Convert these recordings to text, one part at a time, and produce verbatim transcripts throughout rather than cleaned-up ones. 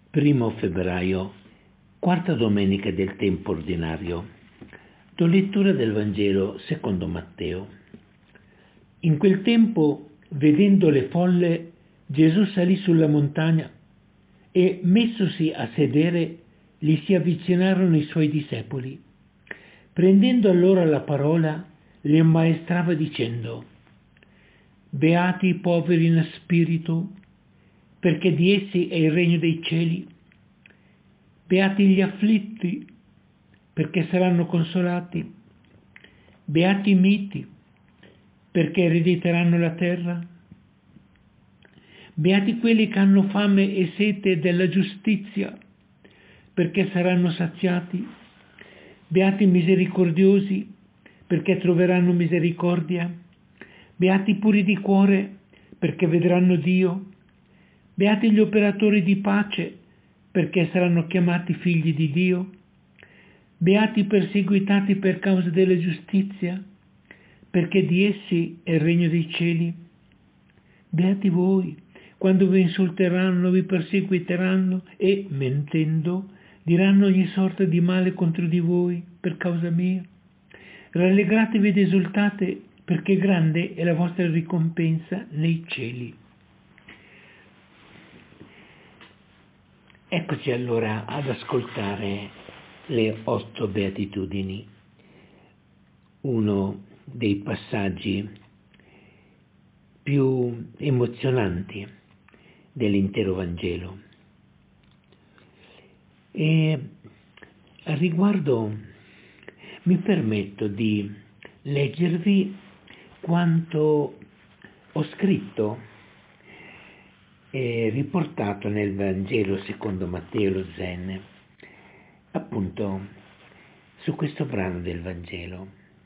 Primo febbraio, quarta domenica del tempo ordinario. Do lettura del Vangelo secondo Matteo. In quel tempo, vedendo le folle, Gesù salì sulla montagna e, messosi a sedere, gli si avvicinarono i suoi discepoli. Prendendo allora la parola, li ammaestrava dicendo: Beati i poveri in spirito, perché di essi è il regno dei cieli. Beati gli afflitti, perché saranno consolati. Beati i miti, perché erediteranno la terra. Beati quelli che hanno fame e sete della giustizia, perché saranno saziati. Beati i misericordiosi, perché troveranno misericordia. Beati i puri di cuore, perché vedranno Dio. Beati gli operatori di pace, perché saranno chiamati figli di Dio. Beati i perseguitati per causa della giustizia, perché di essi è il regno dei cieli. Beati voi, quando vi insulteranno, vi perseguiteranno e, mentendo, diranno ogni sorta di male contro di voi per causa mia. Rallegratevi ed esultate, perché grande è la vostra ricompensa nei cieli. Eccoci allora ad ascoltare le otto beatitudini, uno dei passaggi più emozionanti dell'intero Vangelo. E al riguardo mi permetto di leggervi quanto ho scritto e riportato nel Vangelo secondo Matteo lo Zen, appunto su questo brano del Vangelo.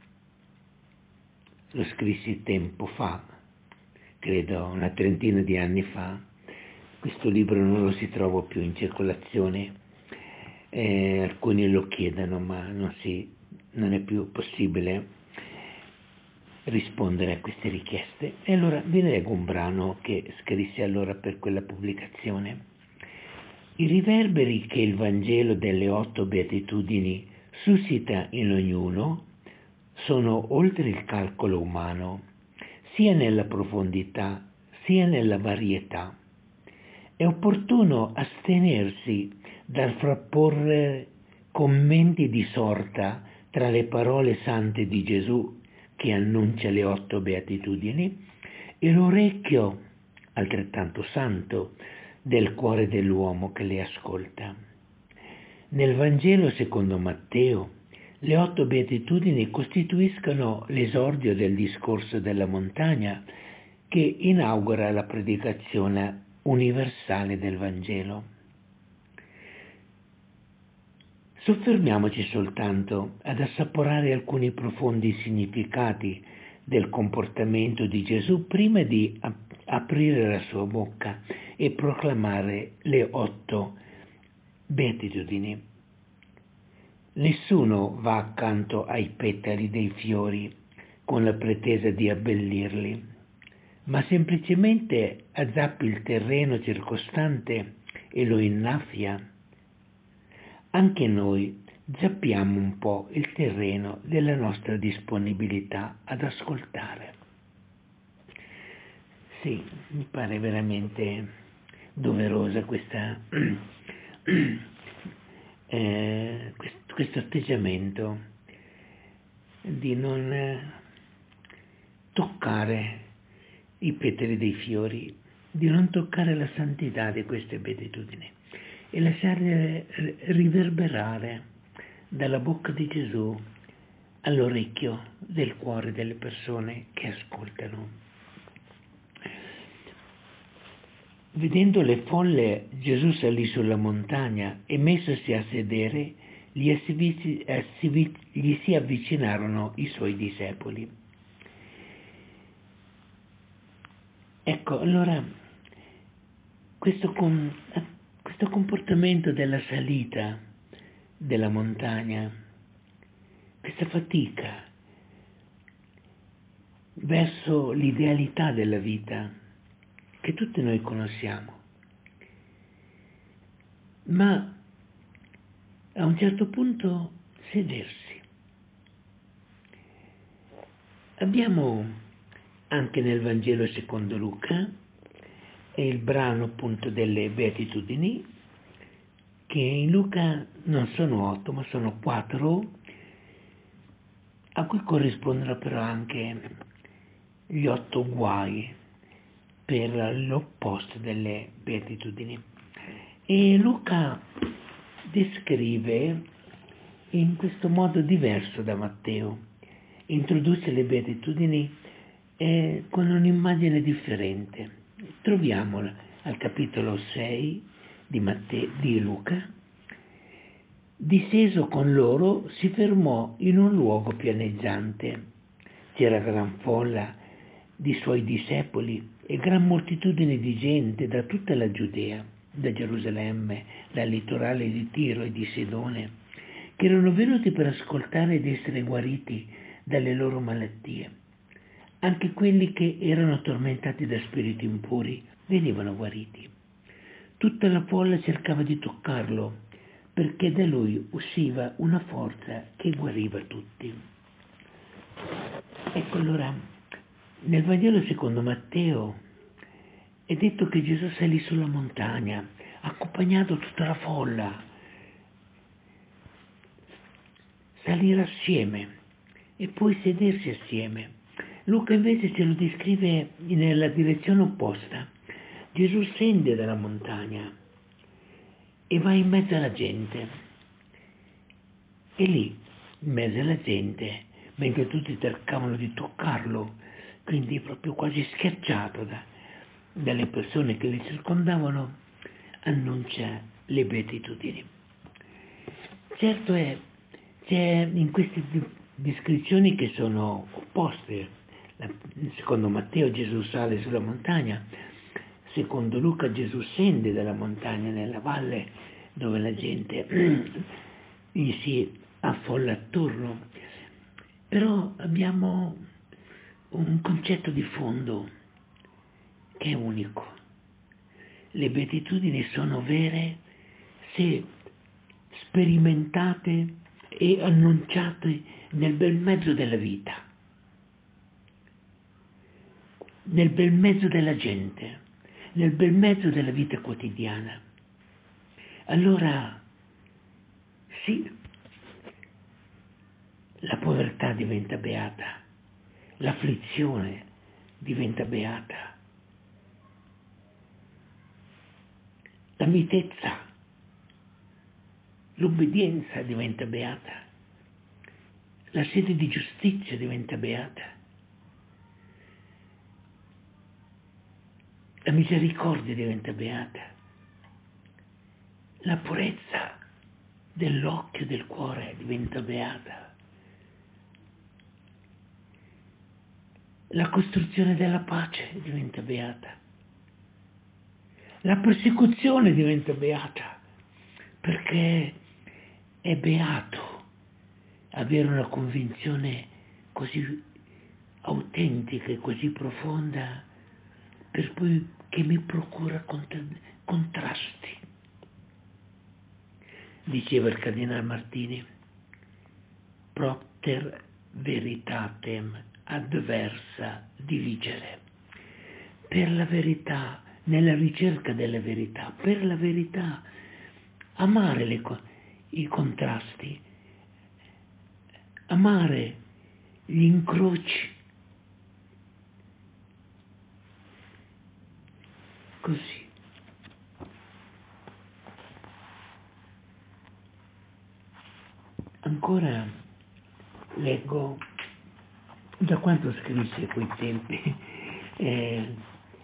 Lo scrissi tempo fa, credo una trentina di anni fa. Questo libro non lo si trova più in circolazione, eh, alcuni lo chiedono, ma non, si, non è più possibile rispondere a queste richieste. E allora vi leggo un brano che scrissi allora per quella pubblicazione. I riverberi che il Vangelo delle otto beatitudini suscita in ognuno sono oltre il calcolo umano, sia nella profondità sia nella varietà. È opportuno astenersi dal frapporre commenti di sorta tra le parole sante di Gesù che annuncia le otto beatitudini e l'orecchio altrettanto santo del cuore dell'uomo che le ascolta. Nel Vangelo secondo Matteo, le otto beatitudini costituiscono l'esordio del discorso della montagna che inaugura la predicazione universale del Vangelo. Soffermiamoci soltanto ad assaporare alcuni profondi significati del comportamento di Gesù prima di ap- aprire la sua bocca e proclamare le otto beatitudini. Nessuno va accanto ai petali dei fiori con la pretesa di abbellirli, ma semplicemente azzappi il terreno circostante e lo innaffia. Anche noi zappiamo un po' il terreno della nostra disponibilità ad ascoltare. Sì, mi pare veramente doverosa questa, eh, questo, questo atteggiamento di non eh, toccare i petali dei fiori, di non toccare la santità di queste beatitudini e lasciarle riverberare dalla bocca di Gesù all'orecchio del cuore delle persone che ascoltano. Vedendo le folle, Gesù salì sulla montagna e, messosi a sedere, gli si avvicinarono i suoi discepoli. Ecco, allora, questo, com- questo comportamento della salita della montagna, questa fatica verso l'idealità della vita che tutti noi conosciamo, ma a un certo punto sedersi. Abbiamo anche nel Vangelo secondo Luca è il brano appunto delle Beatitudini, che in Luca non sono otto ma sono quattro, a cui corrispondono però anche gli otto guai per l'opposto delle Beatitudini. E Luca descrive in questo modo diverso da Matteo, introduce le Beatitudini eh, con un'immagine differente. Troviamola al capitolo sei di, Matteo, di Luca. Disteso con loro si fermò in un luogo pianeggiante. C'era gran folla di suoi discepoli e gran moltitudine di gente da tutta la Giudea, da Gerusalemme, dal litorale di Tiro e di Sidone, che erano venuti per ascoltare ed essere guariti dalle loro malattie. Anche quelli che erano tormentati da spiriti impuri venivano guariti. Tutta la folla cercava di toccarlo, perché da lui usciva una forza che guariva tutti. Ecco allora, nel Vangelo secondo Matteo è detto che Gesù salì sulla montagna, accompagnato tutta la folla, salire assieme e poi sedersi assieme. Luca invece ce lo descrive nella direzione opposta. Gesù scende dalla montagna e va in mezzo alla gente. E lì, in mezzo alla gente, mentre tutti cercavano di toccarlo, quindi proprio quasi schiacciato da, dalle persone che li circondavano, annuncia le Beatitudini. Certo è, c'è in queste descrizioni che sono opposte. Secondo Matteo Gesù sale sulla montagna, secondo Luca Gesù scende dalla montagna nella valle dove la gente gli si affolla attorno. Però abbiamo un concetto di fondo che è unico. Le beatitudini sono vere se sperimentate e annunciate nel bel mezzo della vita, nel bel mezzo della gente, nel bel mezzo della vita quotidiana. Allora, sì, la povertà diventa beata, l'afflizione diventa beata, la mitezza, l'obbedienza diventa beata, la sede di giustizia diventa beata, la misericordia diventa beata, la purezza dell'occhio e del cuore diventa beata, la costruzione della pace diventa beata, la persecuzione diventa beata, perché è beato avere una convinzione così autentica e così profonda, per cui che mi procura contrasti. Diceva il Cardinal Martini, propter veritatem adversa diligere. Per la verità, nella ricerca della verità, per la verità, amare le, i contrasti, amare gli incroci. Così. Ancora leggo da quanto scrisse a quei tempi, eh,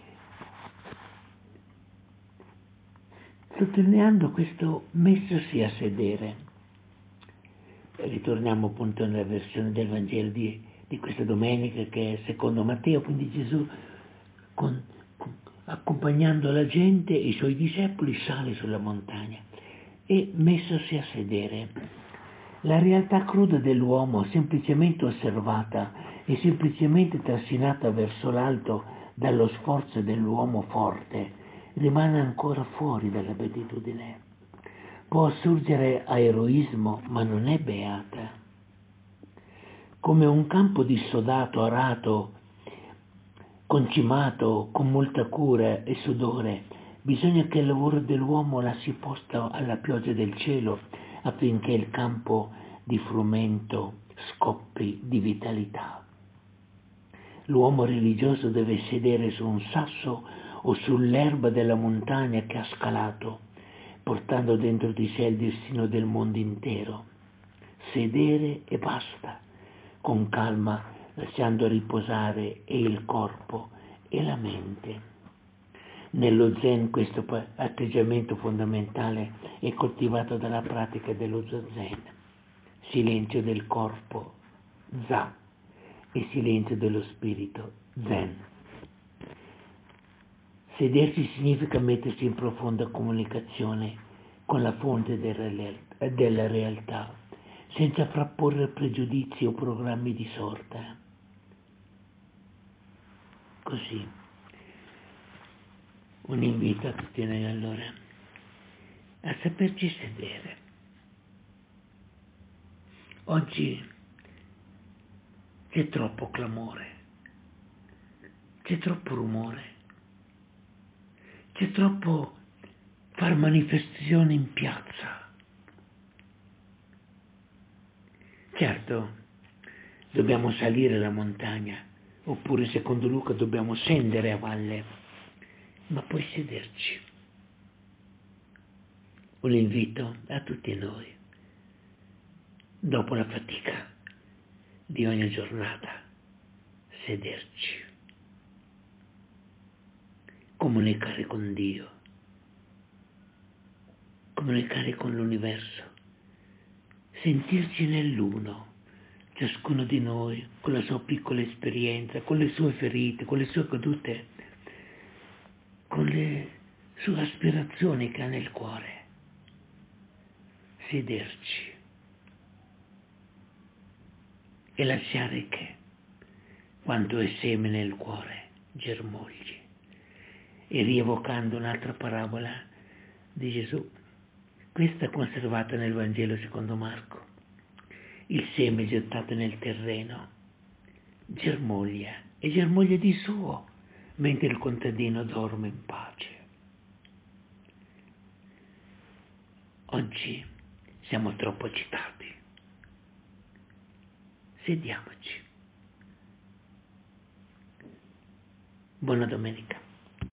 sottolineando questo messosi a sedere. Ritorniamo appunto nella versione del Vangelo di, di questa domenica, che è secondo Matteo, quindi Gesù con, con, accompagnando la gente e i suoi discepoli sale sulla montagna e messosi a sedere. La realtà cruda dell'uomo, semplicemente osservata e semplicemente trascinata verso l'alto dallo sforzo dell'uomo forte, rimane ancora fuori dalla beatitudine. può assurgere a eroismo, ma non è beata. Come un campo dissodato, arato, concimato con molta cura e sudore, bisogna che il lavoro dell'uomo lasci posto alla pioggia del cielo affinché il campo di frumento scoppi di vitalità. L'uomo religioso deve sedere su un sasso o sull'erba della montagna che ha scalato, portando dentro di sé il destino del mondo intero. Sedere e basta, con calma, lasciando riposare e il corpo e la mente. Nello Zen questo atteggiamento fondamentale è coltivato dalla pratica dello Zazen, silenzio del corpo, Za, e silenzio dello spirito, Zen. Sedersi significa mettersi in profonda comunicazione con la fonte della realtà, senza frapporre pregiudizi o programmi di sorta. Così, un invito a tutti noi allora a saperci sedere. Oggi c'è troppo clamore, c'è troppo rumore, c'è troppo far manifestazioni in piazza. Certo, dobbiamo salire la montagna, oppure secondo Luca dobbiamo scendere a valle, ma poi sederci. Un invito a tutti noi, dopo la fatica di ogni giornata, sederci, comunicare con Dio, comunicare con l'universo, sentirci nell'uno, ciascuno di noi con la sua piccola esperienza, con le sue ferite, con le sue cadute, con le sue aspirazioni che ha nel cuore. Sederci e lasciare che quanto è seme nel cuore germogli. E rievocando un'altra parabola di Gesù, questa conservata nel Vangelo secondo Marco, il seme gettato nel terreno germoglia e germoglia di suo mentre il contadino dorme in pace. Oggi siamo troppo agitati. Sediamoci. Buona domenica.